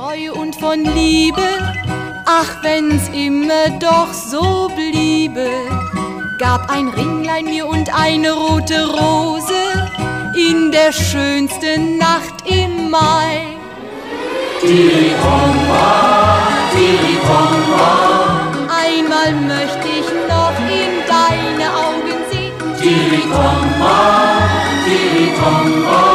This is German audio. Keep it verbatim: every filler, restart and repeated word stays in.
Treue und von Liebe, ach, wenn's immer doch so bliebe, gab ein Ringlein mir und eine rote Rose in der schönsten Nacht im Mai. Tiri-tom-ma, Tiri-tom-ma, einmal möchte ich noch in deine Augen sehen. Tiri-tom-ma, Tiri-tom-ma.